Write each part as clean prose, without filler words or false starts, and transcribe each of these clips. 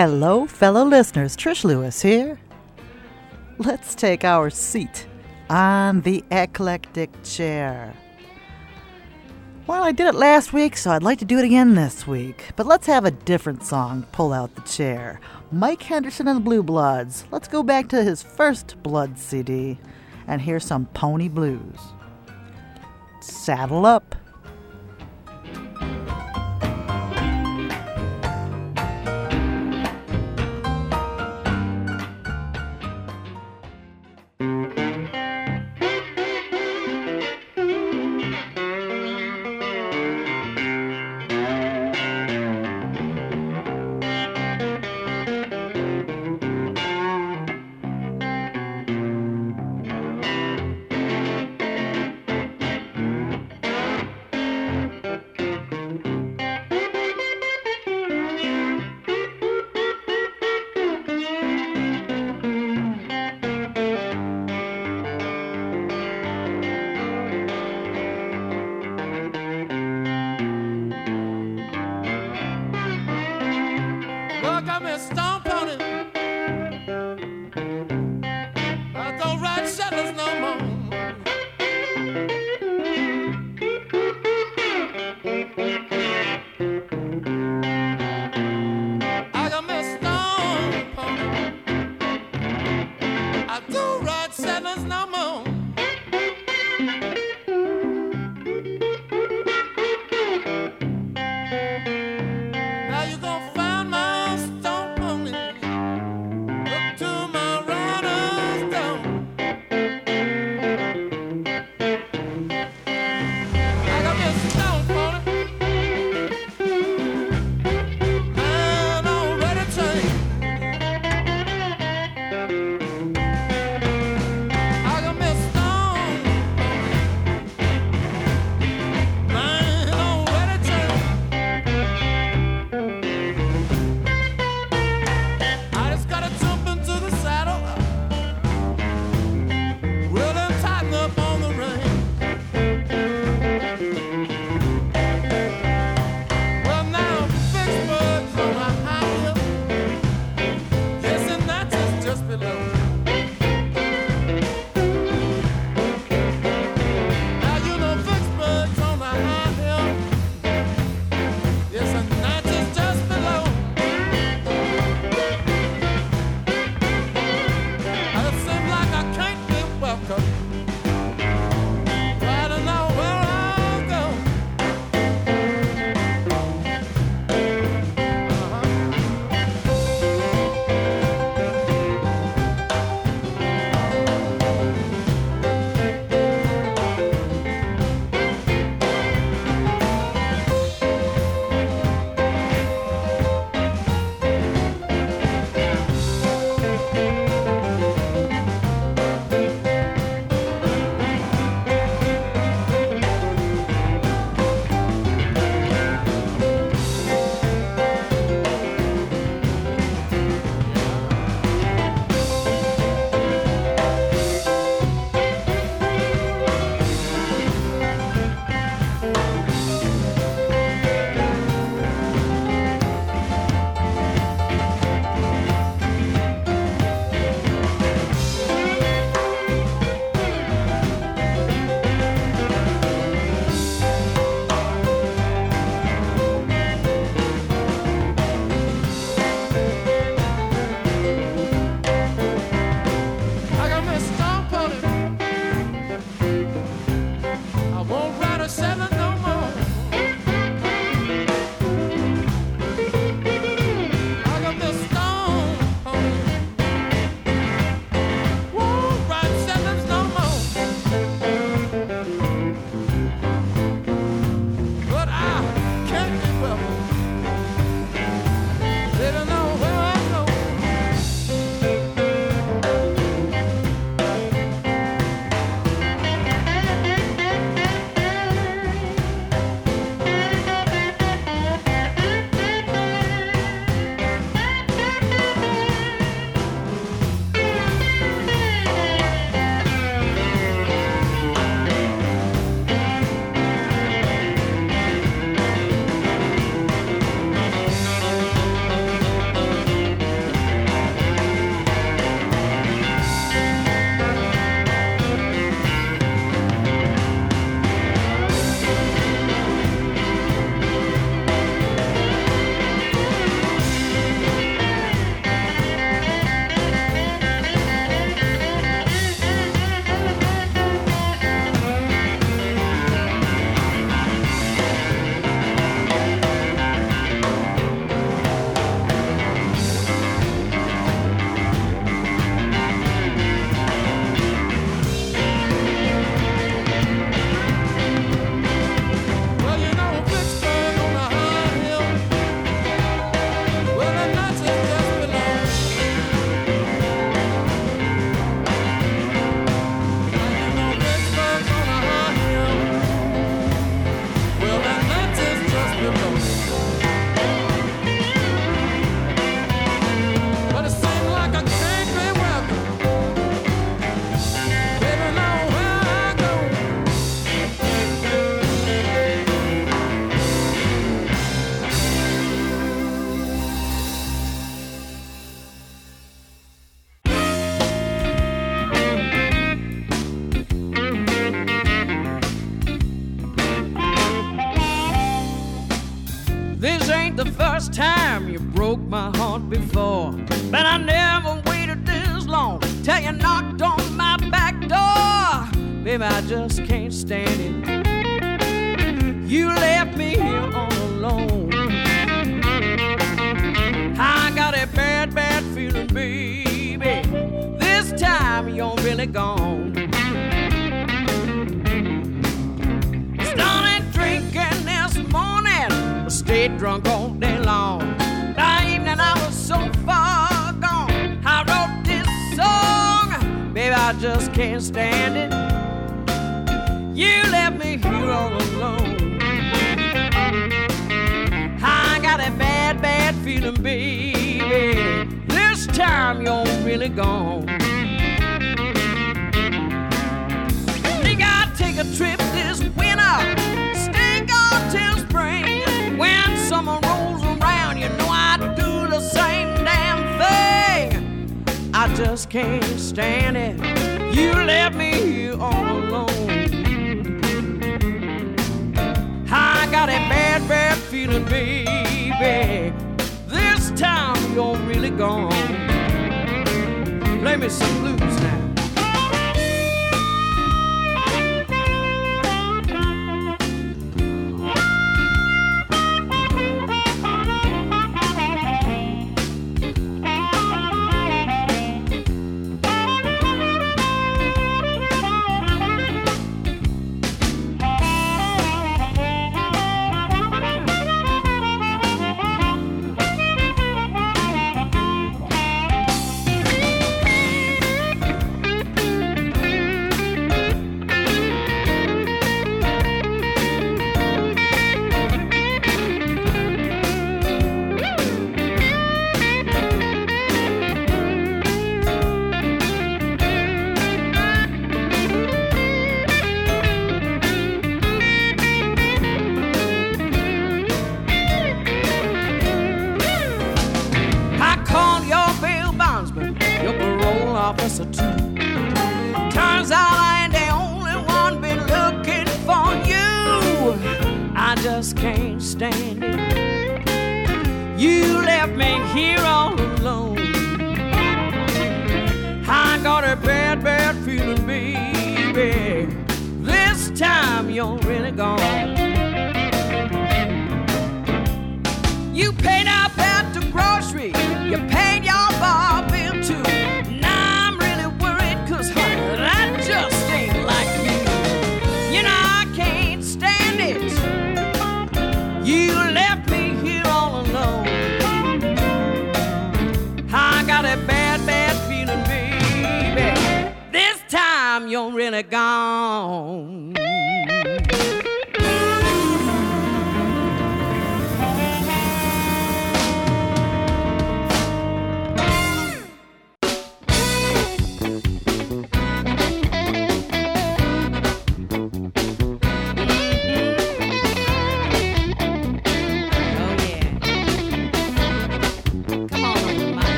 Hello, fellow listeners. Trish Lewis here. Let's take our seat on the eclectic chair. Well, I did it last week, so I'd like to do it again this week. But let's have a different song pull out the chair. Mike Henderson and the Blue Bloods. Let's go back to his first Blood CD and hear some Pony Blues. Saddle up. But I never waited this long till you knocked on my back door. Baby, I just can't stand it. You left me here all alone. I got a bad, bad feeling, baby. This time you're really gone. Started drinking this morning, but stayed drunk all day long. That evening I was so far gone. I wrote this song, baby, I just can't stand it. You left me here all alone. I got a bad, bad feeling, baby. This time you're really gone. Think I'd take a trip this winter, stay gone till spring. When summer rolls around, you know I'd do the same damn thing. I just can't stand it. You left me here all alone. I got a bad, bad feeling, baby. This time you're really gone. Play me some blues now. Officer too. Turns out I ain't the only one been looking for you. I just can't stand it. You left me here all alone. I got a bad, bad feeling, baby. This time you're really gone. You paid out at the grocery. You paid your bar bill too. That just ain't like you. You know I can't stand it. You left me here all alone. I got a bad, bad feeling, baby. This time you're really gone.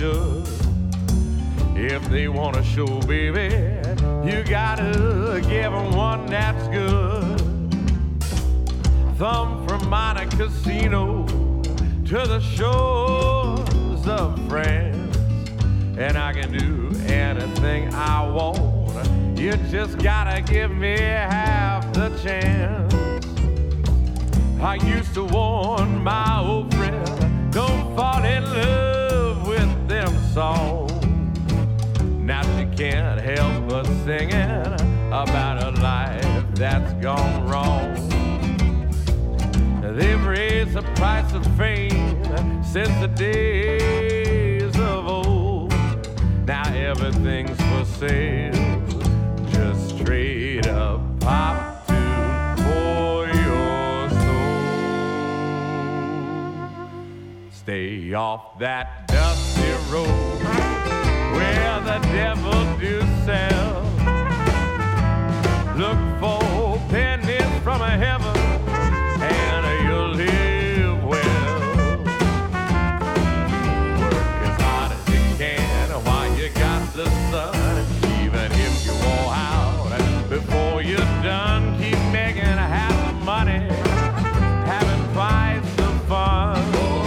should. If they want a show, baby, you gotta give them one that's good. Thumb from Monte Casino to the shores of France, and I can do anything I want. You just gotta give me half the chance. I used to warn my old friend, don't fall in love with them songs. Now she can't help but singing about a life that's gone wrong. They've raised the price of fame since the days of old. Now everything's for sale, just straight up pop tune for your soul. Stay off that dusty road where the devil do sell. Look for pennies from a heaven and you'll live well. Work as hard as you can while you got the sun. Even if you wore out before you're done, keep making half the money, having twice the fun.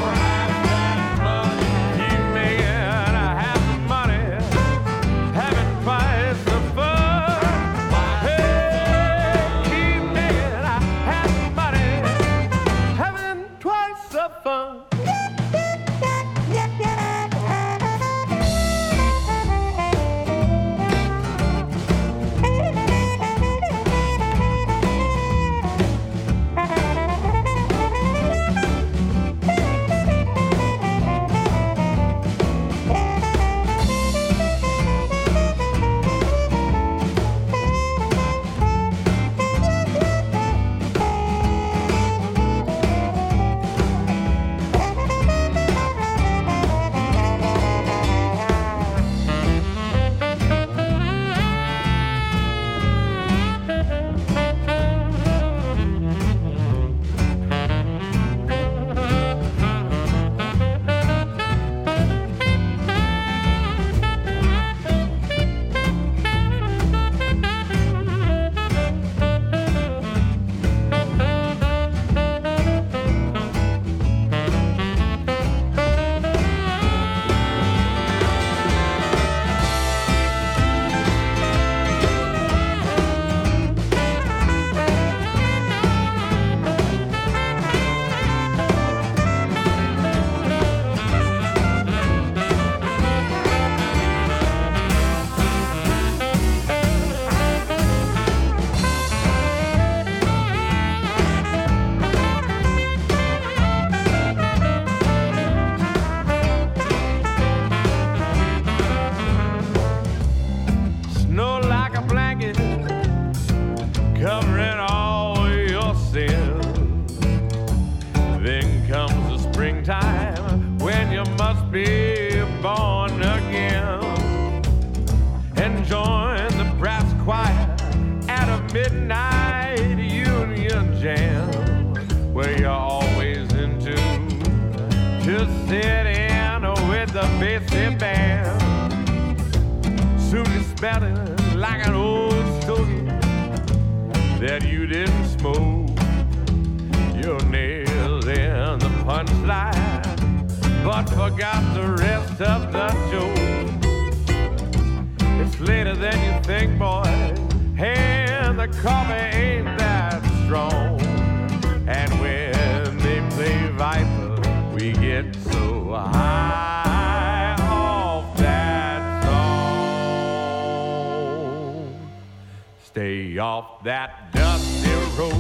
Stay off that dusty road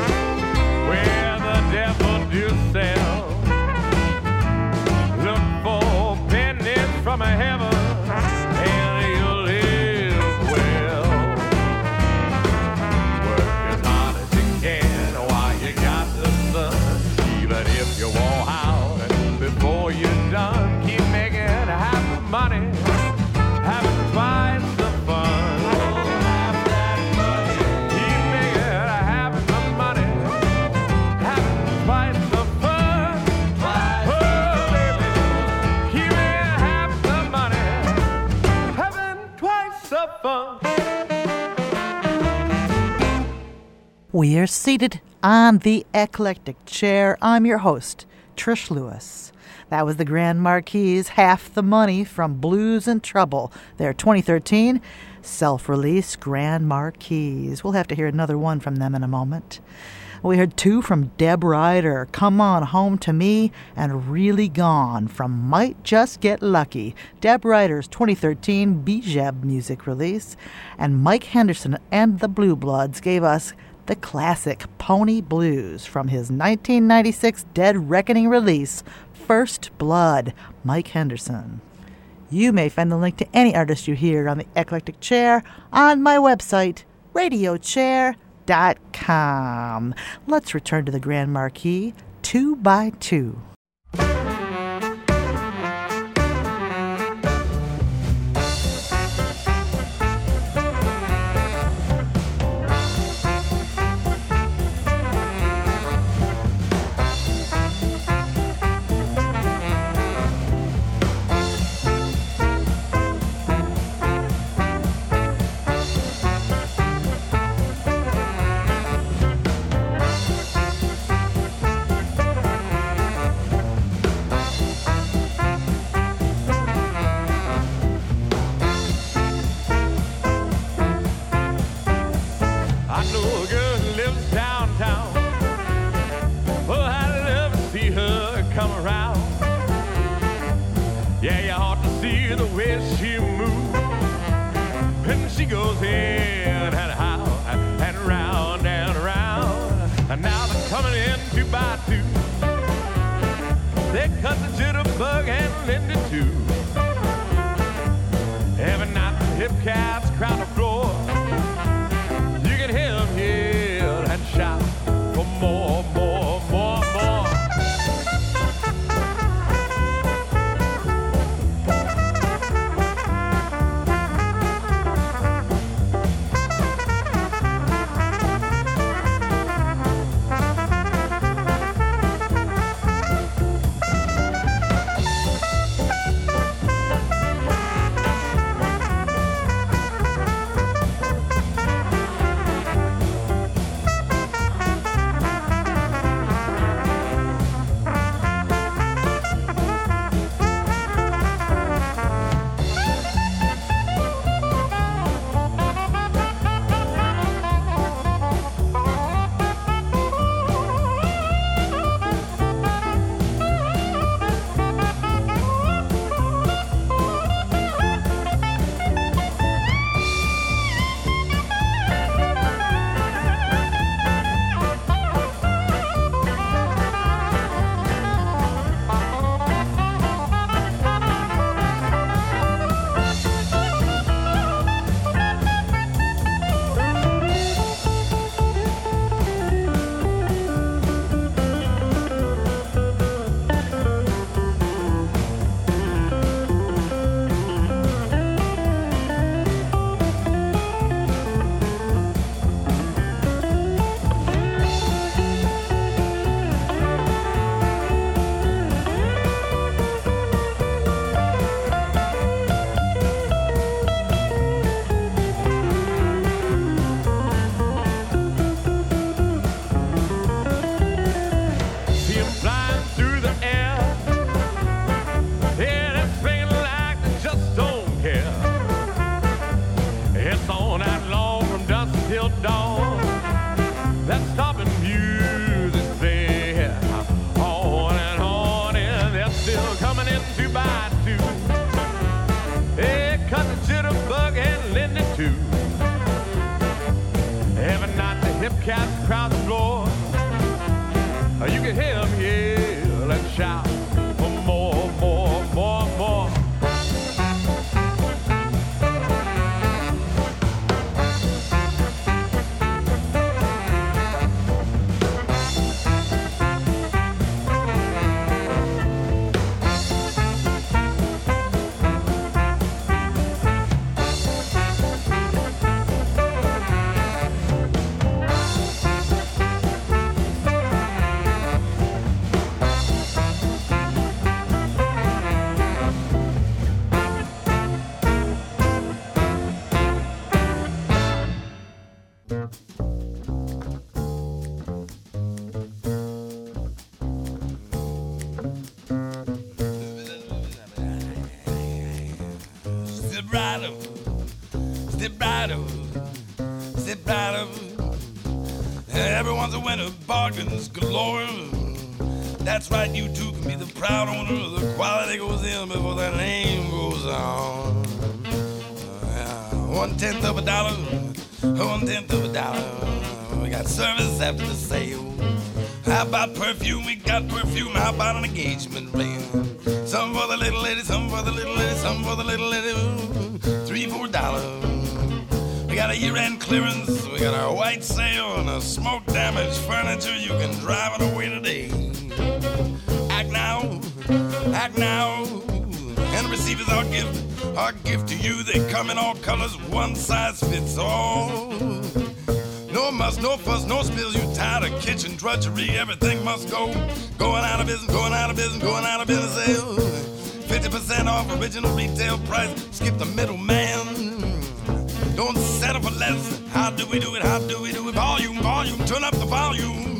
where the devil do sell. Look for pennies from a heaven and you'll live well. Work as hard as you can while you got the sun. Even if you wore out before you're done, keep making half the money, having twice the fun. Twice the fun. Oh, baby, keep it half the fun. We are seated on the eclectic chair. I'm your host, Trish Lewis. That was the Grand Marquis, Half the Money from Blues and Trouble, their 2013 self-release Grand Marquis. We'll have to hear another one from them in a moment. We heard two from Deb Ryder, Come On Home to Me, and Really Gone from Might Just Get Lucky, Deb Ryder's 2013 Bijab music release. And Mike Henderson and the Blue Bloods gave us the classic Pony Blues from his 1996 Dead Reckoning release, First Blood, Mike Henderson. You may find the link to any artist you hear on the Eclectic Chair on my website, radiochair.com. Let's return to the Grand Marquis, 2 by 2. right up, step right up, step right up. Everyone's a winner, bargains galore. That's right, you too can be the proud owner. The quality goes in before the name goes on. 1/10 of a dollar, 1/10 of a dollar. We got service after the sale. How about perfume? We got perfume. How about an engagement ring? Some for the little lady, some for the little lady, some for the little lady. $3, $4. We got a year-end clearance. We got our white sale and a smoke-damaged furniture. You can drive it away today. Act now, act now. And receive is our gift to you. They come in all colors, one size fits all. No muss, no fuss, no spills. You tired of kitchen drudgery? Everything must go. Going out of business, going out of business, going out of business. Sale. 50% off original retail price. Skip the middleman. Don't settle for less. How do we do it? How do we do it? Volume, volume. Turn up the volume.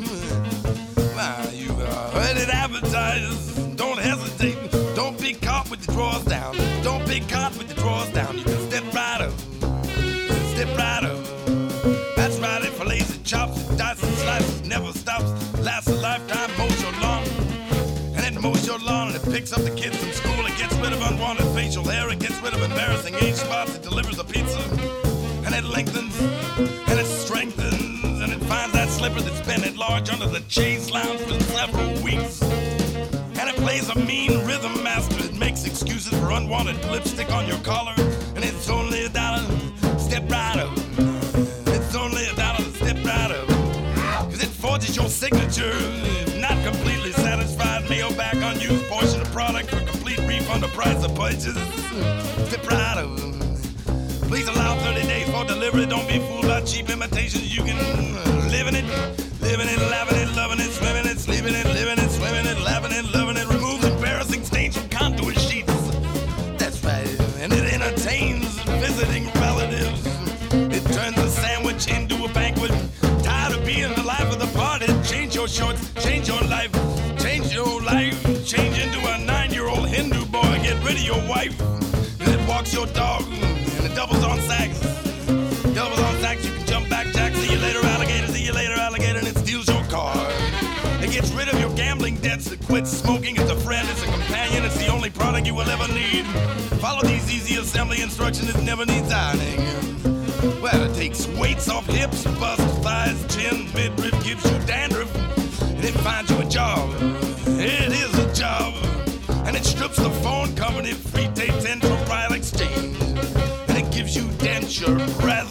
Wow, you heard it advertised. Don't hesitate. Don't be caught with your drawers down. Don't be caught with your drawers down. You can step right up. Step right up. That's right, it fillets and chops and dices and slices. Never stops, lasts a lifetime. Mows your lawn. And it mows your lawn and it picks up the kids from school. It gets rid of unwanted facial hair. It gets rid of embarrassing age spots. It delivers a pizza. And it lengthens. And it strengthens. And it finds that slipper that's been at large under the chaise lounge for several weeks. And it plays a mean rhythm master. It makes excuses for unwanted lipstick on your collar. And it's only $1. Step right up. It's only $1. Step right up. Cause it forges your signature. If not completely satisfied, mail back unused portion of product for complete refund of price of purchase. Step right up. Please allow 30 days for delivery. Don't be fooled by cheap imitations. You can live in it, laughing it, loving it, swimming it, sleeping it, living it, swimming it, laughing it, loving it. Removes embarrassing stains from contour sheets. That's right. And it entertains visiting relatives. It turns a sandwich into a banquet. Tired of being the life of the party? Change your shorts, change your life, change your life. Change into a 9-year-old Hindu boy. Get rid of your wife. And it walks your dog. And it doubles on sacks. Doubles on sacks. You can jump back, Jack. See you later, alligator. See you later, alligator. And it steals your car. It gets rid of your gambling debts. It quits smoking. It's a friend. It's a companion. It's the only product you will ever need. Follow these easy assembly instructions. It never needs ironing. Well, it takes weights off hips, bust, thighs, chin, midriff, gives you dandruff, and it finds you a job. It is a job. And it strips the phone company free, takes in for prior exchange. And it gives you denture breath.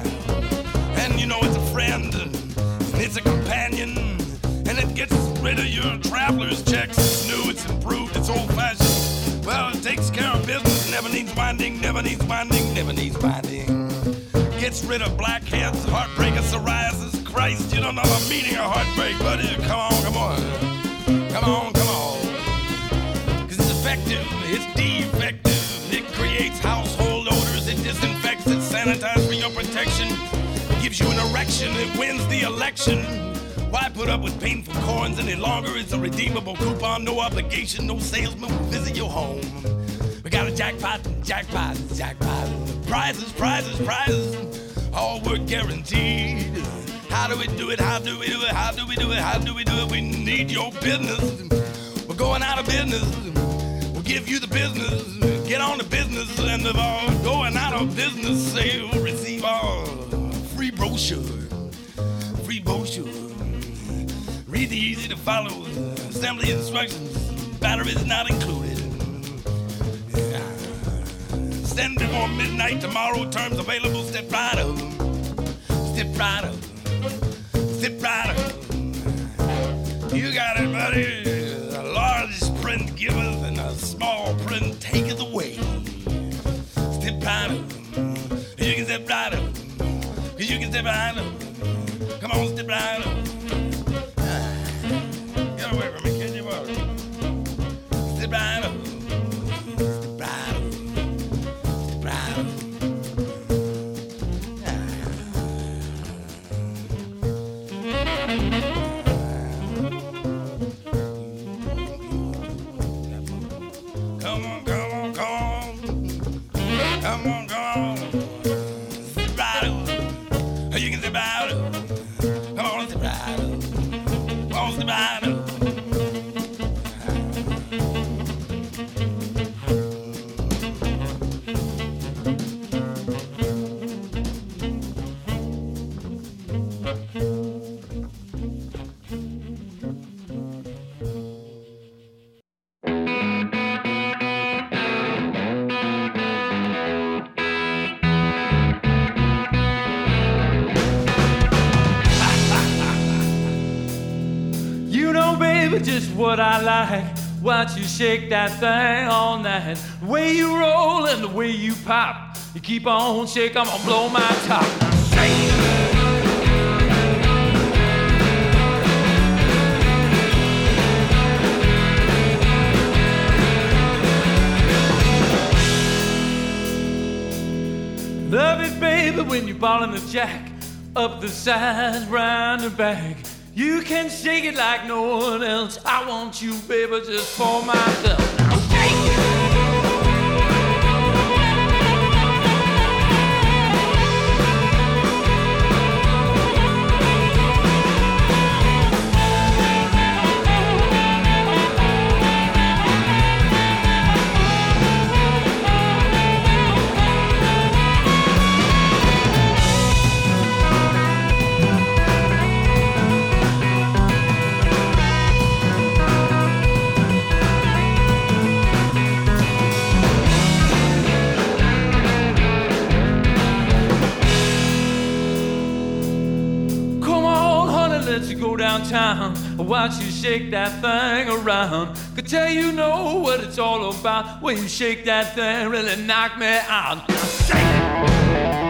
And you know it's a friend, and it's a companion. And it gets rid of your traveler's checks. It's new, it's improved, it's old-fashioned. Well, it takes care of business, never needs winding, never needs winding, never needs winding. Gets rid of blackheads, heartbreak, and psoriasis. Christ, you don't know the meaning of heartbreak, buddy. Come on, come on. Come on, come on. Cause it's effective, it's defective. It creates household odors, it disinfects, it sanitizes for your protection. It gives you an erection, it wins the election. Why put up with painful corns any longer? It's a redeemable coupon, no obligation, no salesman will visit your home. We got a jackpot, jackpot, jackpot. Prizes, prizes, prizes. All we're guaranteed. How do we do it? How do we do it? How do we do it? How do we do it? We need your business. We're going out of business. We'll give you the business. Get on the business end of our going out of business sale. Receive our free brochure. Free brochure. Read the easy to follow assembly instructions. Batteries not included. Send before midnight tomorrow. Terms available. Step right up. Step right up. Step right up. You got it, buddy. A large print giveth and a small print taketh away. Step right up. You can step right up. You can step right up. Come on, step right up. Get away from me, kid. You are. Step right up. Step right up. Come on, come on, come on. Come on, come on. Sit right over. You can sit right over. Come on, sit right over. Come on, sit right over. Just what I like. Watch you shake that thing all night. The way you roll and the way you pop. You keep on shake, I'm gonna blow my top. Shake. Love it, baby, when you're ballin' the jack up the sides, round the back. You can shake it like no one else. I want you, baby, just for myself. Now shake it. Let's go downtown, watch you shake that thing around. Could tell you know what it's all about. When you shake that thing, really knock me out. Now shake it.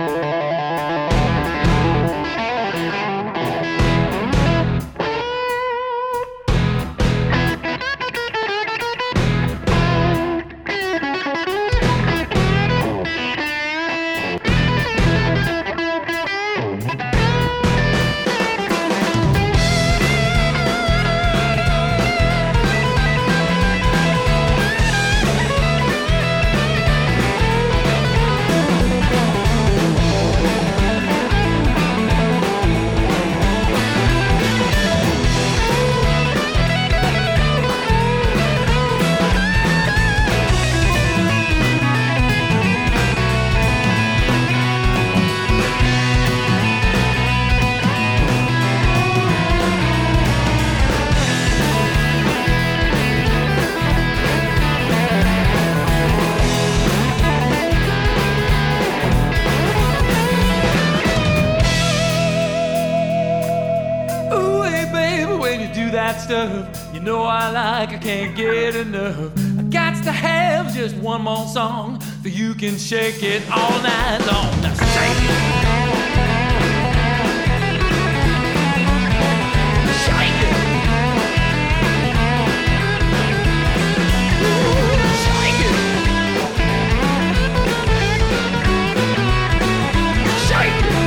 Stuff you know I like, I can't get enough. I got to have just one more song so you can shake it all night long. Now shake it. Shake it. Shake it. Shake it.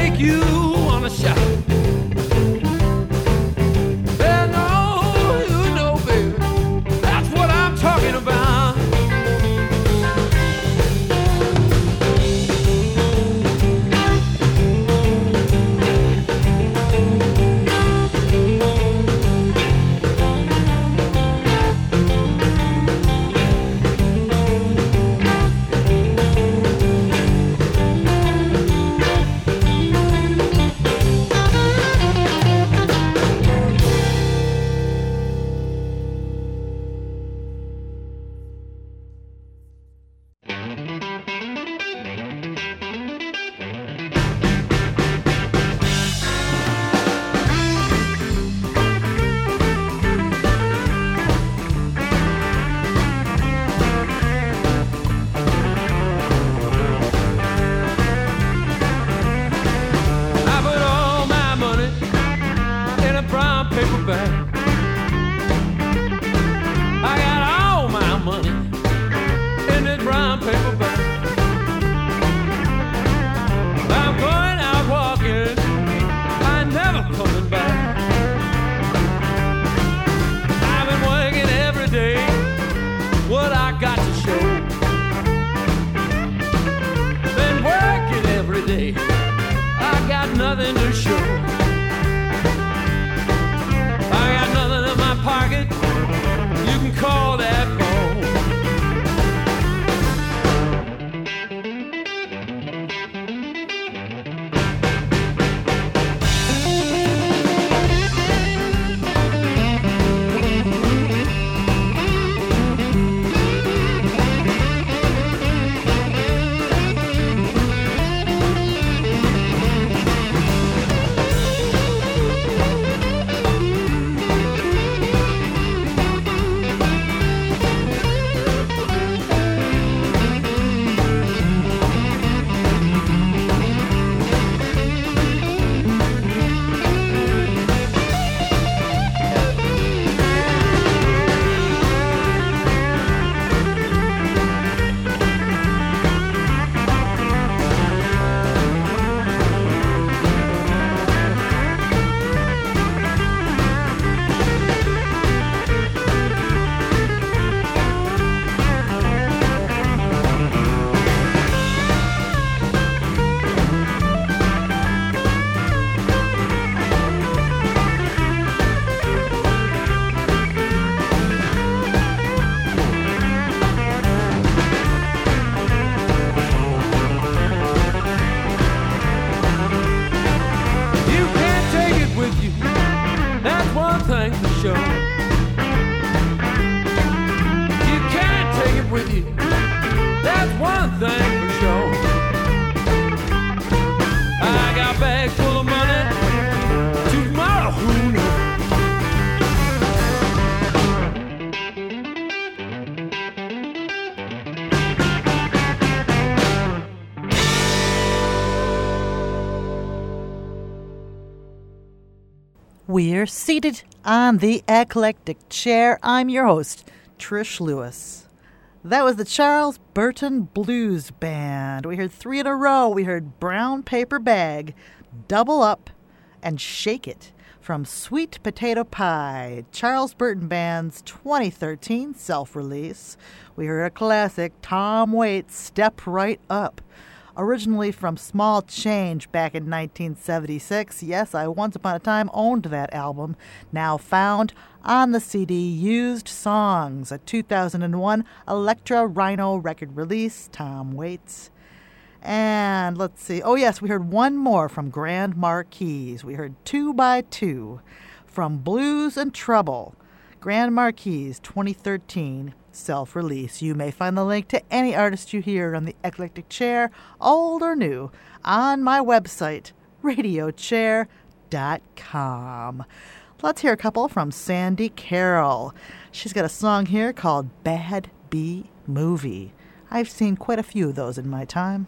make you wanna shout. And oh, you know, baby, that's what I'm talking about. We're seated on the eclectic chair. I'm your host, Trish Lewis. That was the Charles Burton Blues Band. We heard 3 in a row. We heard Brown Paper Bag, Double Up, and Shake It from Sweet Potato Pie, Charles Burton Band's 2013 self-release. We heard a classic, Tom Waits' Step Right Up, originally from Small Change back in 1976. Yes, I once upon a time owned that album, now found on the CD Used Songs, a 2001 Elektra Rhino record release, Tom Waits. And let's see. Oh, yes, we heard one more from Grand Marquis. We heard 2 by 2 from Blues and Trouble, Grand Marquis 2013 self-release. You may find the link to any artist you hear on the Eclectic Chair, old or new, on my website, radiochair.com. Let's hear a couple from Sandy Carroll. She's got a song here called Bad Bee Movie. I've seen quite a few of those in my time.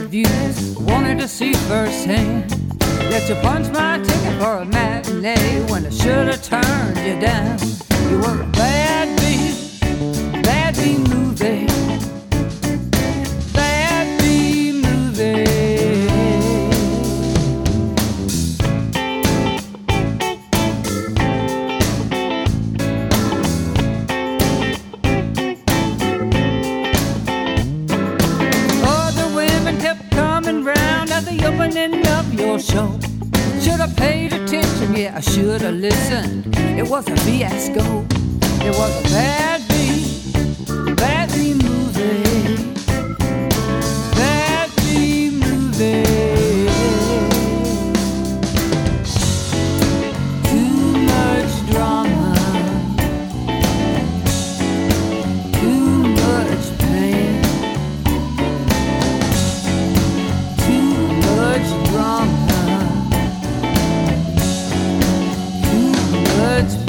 reviews, wanted to see firsthand that you punched my ticket for a matinee when I should have turned you down. You were a bad B movie. Bad B movie. Other women kept coming round at the opening of your show. Should have paid attention, yeah, I should have listened. It was a fiasco. It was a bad B movie. Bad B movie. Too much drama. Too much pain. Too much drama. Too much pain.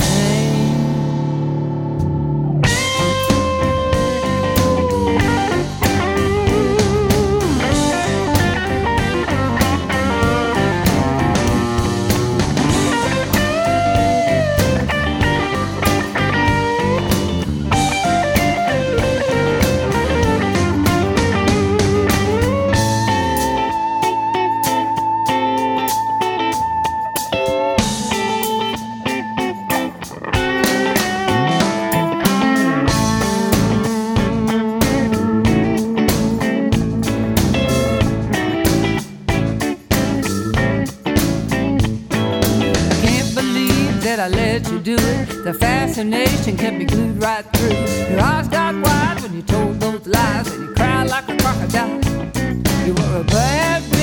I let you do it. The fascination kept me glued right through. Your eyes got wide when you told those lies, and you cried like a crocodile. You were a bad B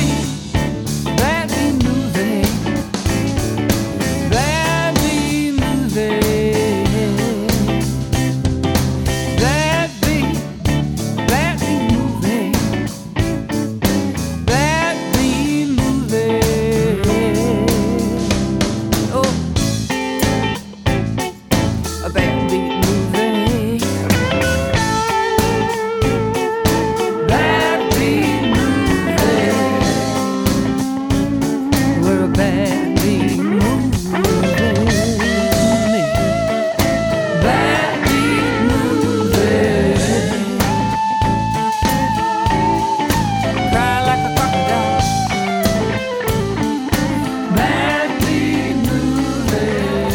movie. Bad B movie. Bad B movie. Bad B movie. Oh. A bad beat movie. Bad beat movie. We're a bad beat movie. Bad beat movie. Cry like a crocodile. Bad beat movie.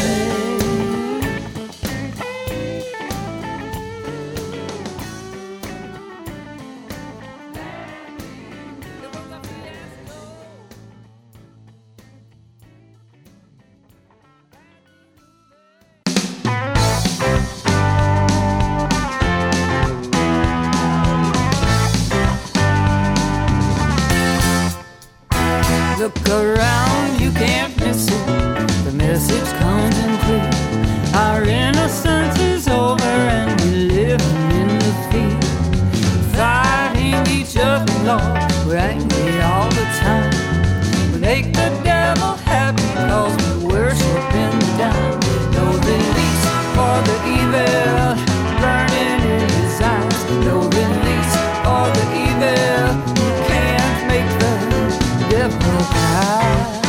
Look around, you can't miss it. The message comes in clear. Our innocence is over and we're living in the fear. Fighting each other, Lord, we're angry all the time. We make the devil happy cause we worship in the dime. No release for the evil burning in his eyes. No release for the evil who can't make the devil cry.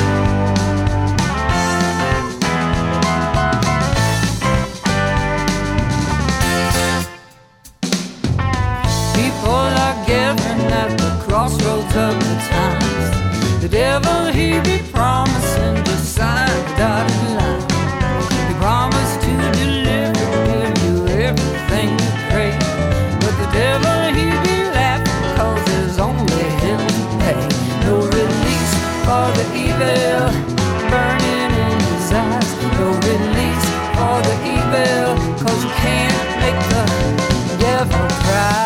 People are gathering at the crossroads of the times. The devil, he be promising to sign the dotted line. He promised to deliver, give you everything you crave. But the devil, he be laughing cause there's only hell to pay. No release for the evil burning in his eyes. No release for the evil cause you can't make the devil cry.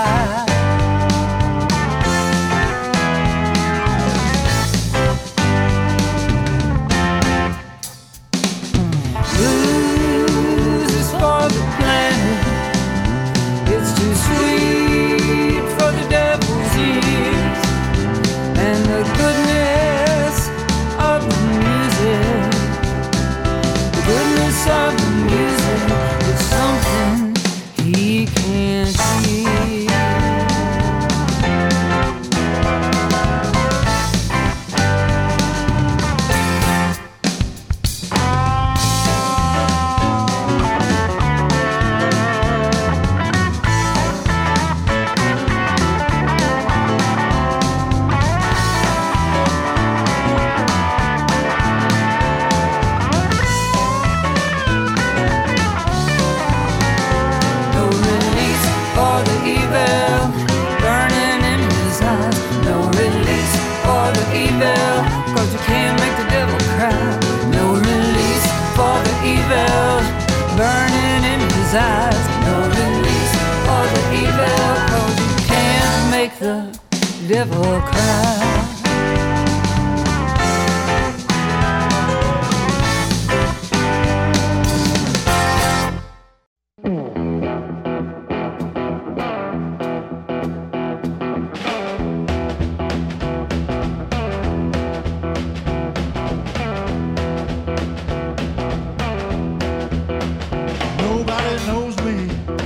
ever cry.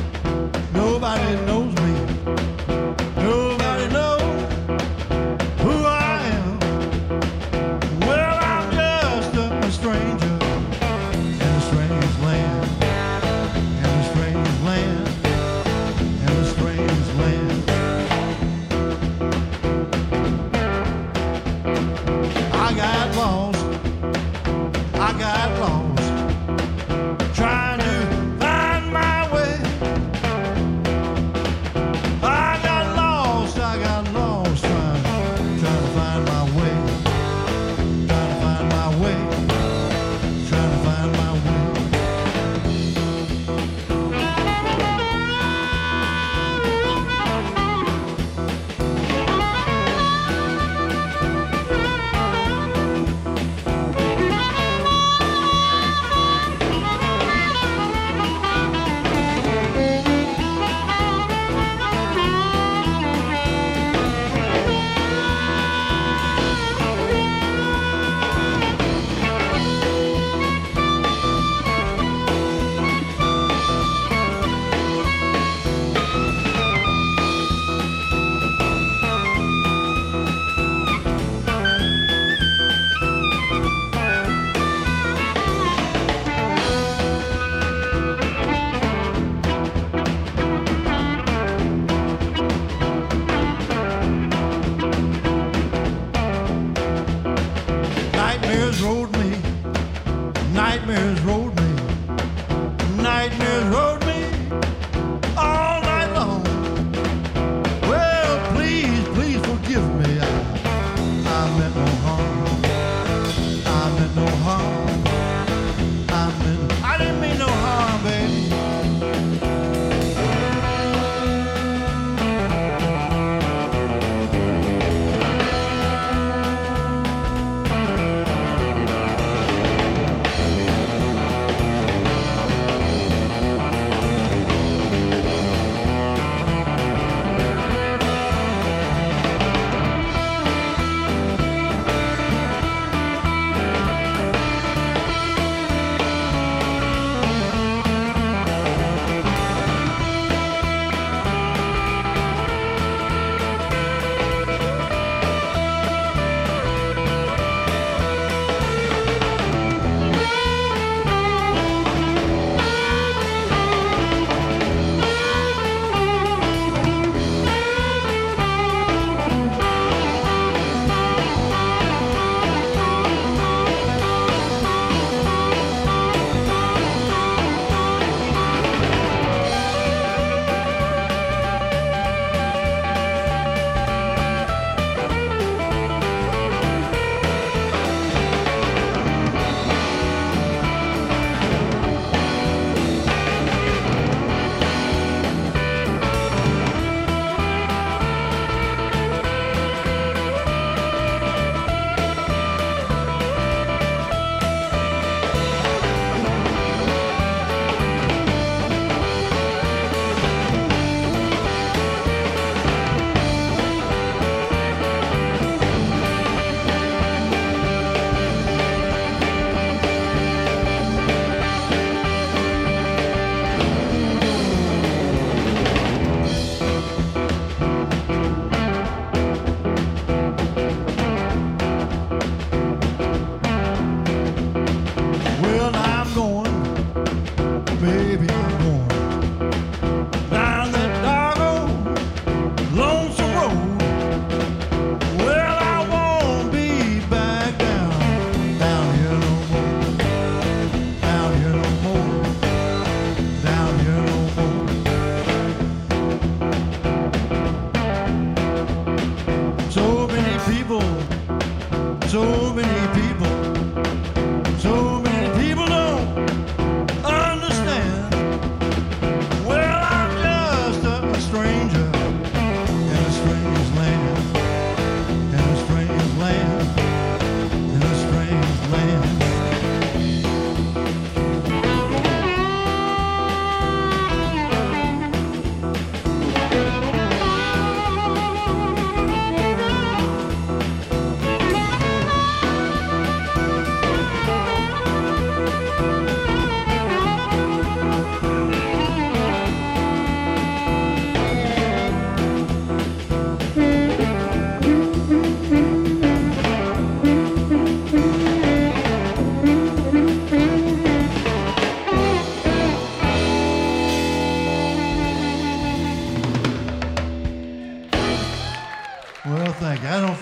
Nobody knows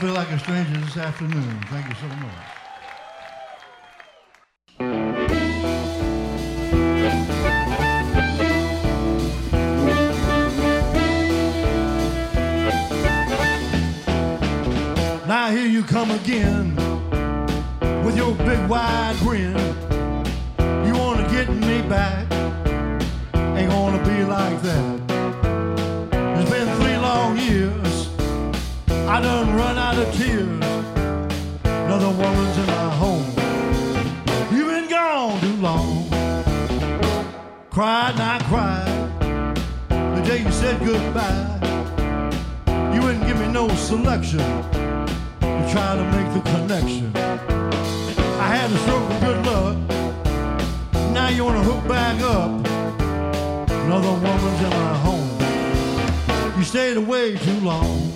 feel like a stranger this afternoon. Thank you so much. Now here you come again with your big wide grin. You want to get me back? Ain't gonna be like that. It's been 3 long years. I done run out of tears. Another woman's in my home. You've been gone too long. Cried and I cried the day you said goodbye. You wouldn't give me no selection to try to make the connection. I had a stroke of good luck. Now you want to hook back up. Another woman's in my home. You stayed away too long.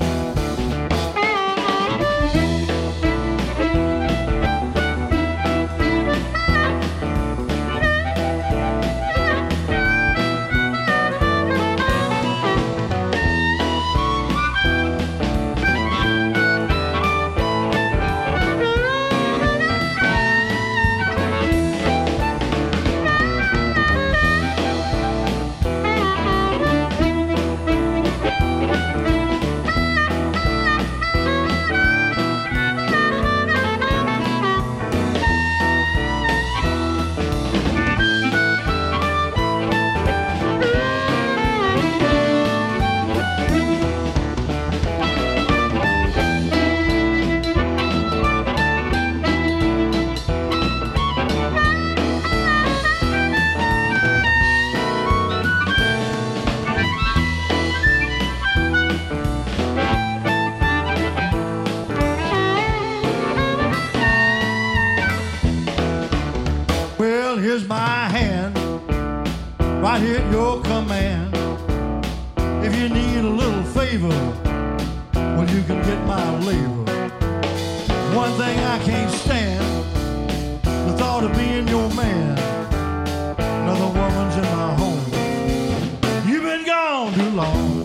Here's my hand, right here at your command. If you need a little favor, well, you can get my labor. One thing I can't stand, the thought of being your man. Another woman's in my home. You've been gone too long.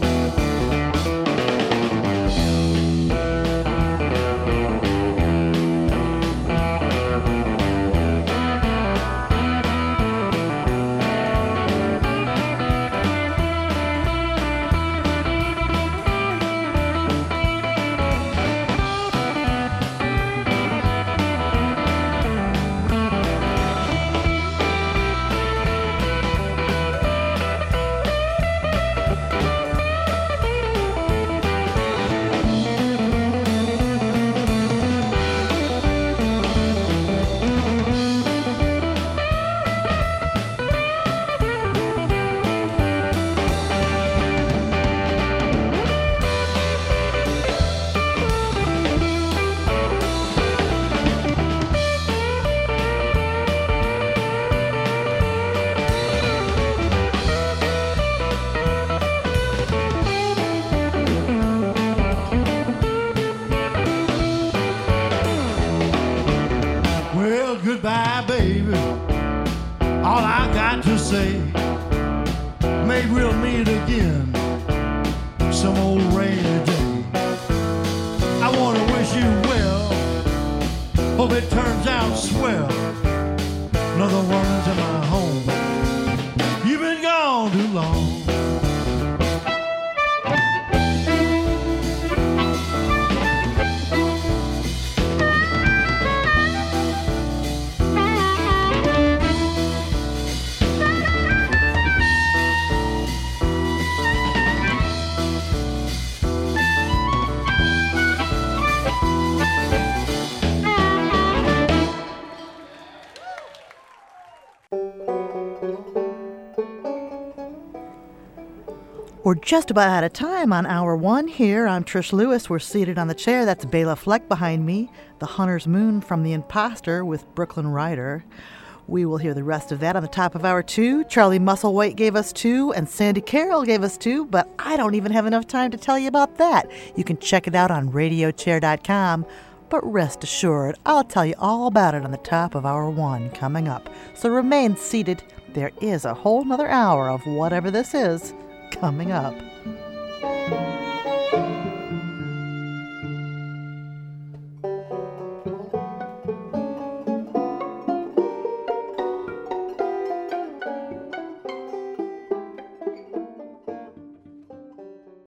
Goodbye, baby. All I got to say, maybe we'll meet again some old rainy day. I want to wish you well. Hope it turns out swell. Another woman's in my home. You've been gone too long. We're just about out of time on hour 1 here. I'm Trish Lewis. We're seated on the chair. That's Bela Fleck behind me. The Hunter's Moon from The Imposter with Brooklyn Rider. We will hear the rest of that on the top of hour 2. Charlie Musselwhite gave us 2, and Sandy Carroll gave us 2, but I don't even have enough time to tell you about that. You can check it out on radiochair.com. But rest assured, I'll tell you all about it on the top of hour 1 coming up. So remain seated. There is a whole nother hour of whatever this is coming up.